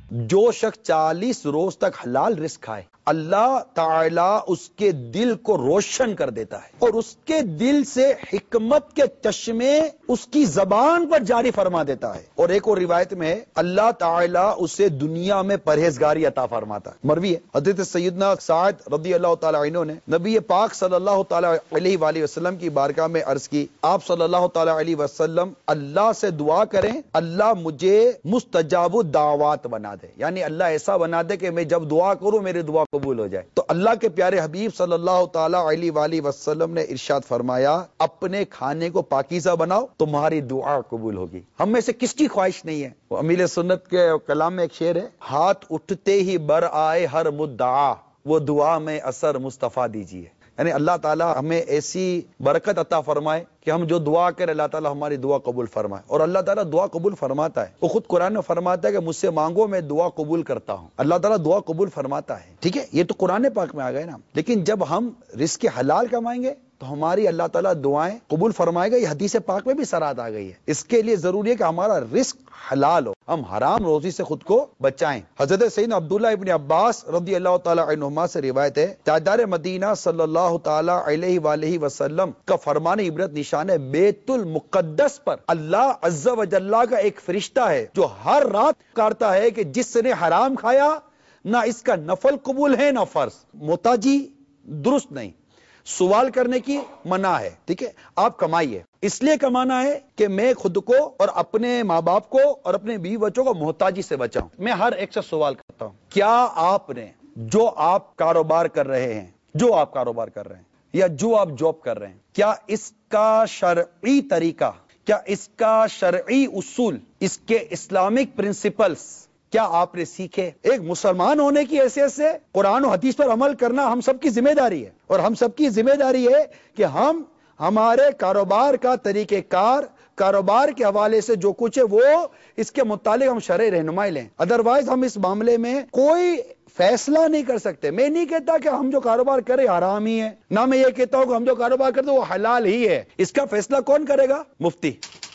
جو شخص 40 روز تک حلال رزق کھائے اللہ تعالیٰ اس کے دل کو روشن کر دیتا ہے اور اس کے دل سے حکمت کے چشمے اس کی زبان پر جاری فرما دیتا ہے. اور ایک اور روایت میں ہے اللہ تعالیٰ اسے دنیا میں پرہیزگاری عطا فرماتا ہے. مروی ہے حضرت سیدنا سعد رضی اللہ تعالیٰ عنہ نے نبی پاک صلی اللہ تعالیٰ علیہ وآلہ وسلم کی بارگاہ میں عرض کی آپ صلی اللہ تعالیٰ علیہ وسلم اللہ سے دعا کریں اللہ مجھے مستجاب الدعوات بنا دے، یعنی اللہ ایسا بنا دے کہ میں جب دعا کروں میری دعا قبول ہو جائے. تو اللہ کے پیارے حبیب صلی اللہ تعالیٰ علیہ وآلہ وسلم نے ارشاد فرمایا اپنے کھانے کو پاکیزہ بناؤ تمہاری دعا قبول ہوگی. ہم میں سے کس کی خواہش نہیں ہے؟ وہ امیل سنت کے کلام میں ایک شعر ہے ہاتھ اٹھتے ہی بر آئے ہر مدعا وہ دعا میں اثر مصطفیٰ دیجیے. یعنی اللہ تعالیٰ ہمیں ایسی برکت عطا فرمائے کہ ہم جو دعا کریں اللہ تعالیٰ ہماری دعا قبول فرمائے. اور اللہ تعالیٰ دعا قبول فرماتا ہے، وہ خود قرآن میں فرماتا ہے کہ مجھ سے مانگو میں دعا قبول کرتا ہوں. اللہ تعالیٰ دعا قبول فرماتا ہے. ٹھیک ہے، یہ تو قرآن پاک میں آ گئے نا. لیکن جب ہم رزق حلال کمائیں گے تو ہماری اللہ تعالیٰ دعائیں قبول فرمائے گا. یہ حدیث پاک میں بھی سرات آ گئی ہے. اس کے لیے ضروری ہے کہ ہمارا رزق حلال ہو، ہم حرام روزی سے خود کو بچائیں. حضرت سیدنا عبداللہ ابن عباس رضی اللہ تعالیٰ عنہما سے روایت ہے تاجدار مدینہ صلی اللہ تعالیٰ علیہ وآلہ وسلم کا فرمان عبرت نشان ہے بیت المقدس پر اللہ عز و جل کا ایک فرشتہ ہے جو ہر رات پکارتا ہے کہ جس نے حرام کھایا نہ اس کا نفل قبول ہے نہ فرض. محتاجی درست نہیں، سوال کرنے کی منع ہے. ٹھیک ہے، آپ کمائیے، اس لیے کمانا ہے کہ میں خود کو اور اپنے ماں باپ کو اور اپنے بیوی بچوں کو محتاجی سے بچاؤں. میں ہر ایک سے سوال کرتا ہوں کیا آپ نے جو آپ کاروبار کر رہے ہیں یا جو آپ جاب کر رہے ہیں کیا اس کا شرعی طریقہ، کیا اس کا شرعی اصول، اس کے اسلامک پرنسپلز کیا آپ نے سیکھے؟ ایک مسلمان ہونے کی حیثیت سے قرآن و حدیث پر عمل کرنا ہم سب کی ذمہ داری ہے. اور ہم سب کی ذمہ داری ہے کہ ہم ہمارے کاروبار کا طریقہ کار، کاروبار کے حوالے سے جو کچھ ہے وہ اس کے متعلق ہم شرعی رہنمائی لیں. ادروائز ہم اس معاملے میں کوئی فیصلہ نہیں کر سکتے. میں نہیں کہتا کہ ہم جو کاروبار کریں حرام ہی ہے، نہ میں یہ کہتا ہوں کہ ہم جو کاروبار کرتے وہ حلال ہی ہے. اس کا فیصلہ کون کرے گا؟ مفتی.